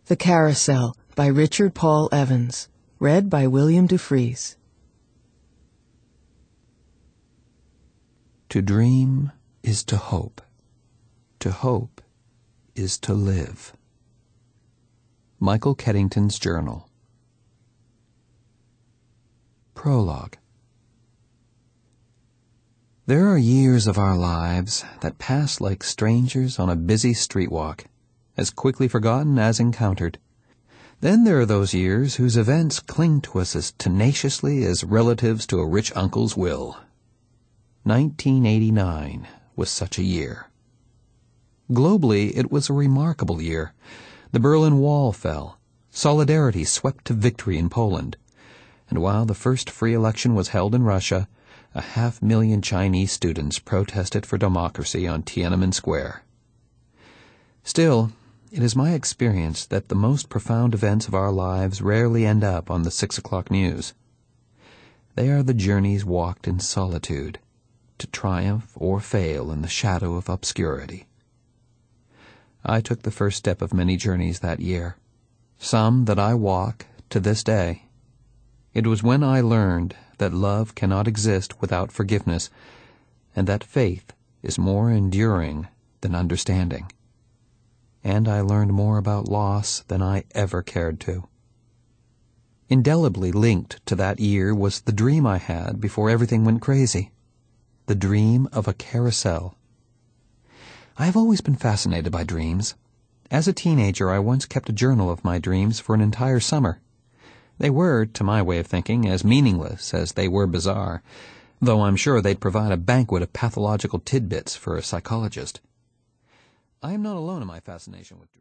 The Carousel by Richard Paul Evans. Read by William Dufries. To dream is to hope. To hope is to live. Michael Keddington's Journal. Prologue. There are years of our lives that pass like strangers on a busy street walk, as quickly forgotten as encountered. Then there are those years whose events cling to us as tenaciously as relatives to a rich uncle's will. 1989 was such a year. Globally, it was a remarkable year. The Berlin Wall fell. Solidarity swept to victory in Poland. And while the first free election was held in Russia, 500,000 Chinese students protested for democracy on Tiananmen Square. Still, it is my experience that the most profound events of our lives rarely end up on the 6 o'clock news. They are the journeys walked in solitude, to triumph or fail in the shadow of obscurity. I took the first step of many journeys that year, some that I walk to this day. It was when I learned that love cannot exist without forgiveness, and that faith is more enduring than understanding. And I learned more about loss than I ever cared to. Indelibly linked to that year was the dream I had before everything went crazy. The dream of a carousel. I have always been fascinated by dreams. As a teenager, I once kept a journal of my dreams for an entire summer. They were, to my way of thinking, as meaningless as they were bizarre, though I'm sure they'd provide a banquet of pathological tidbits for a psychologist. I am not alone in my fascination with dreams.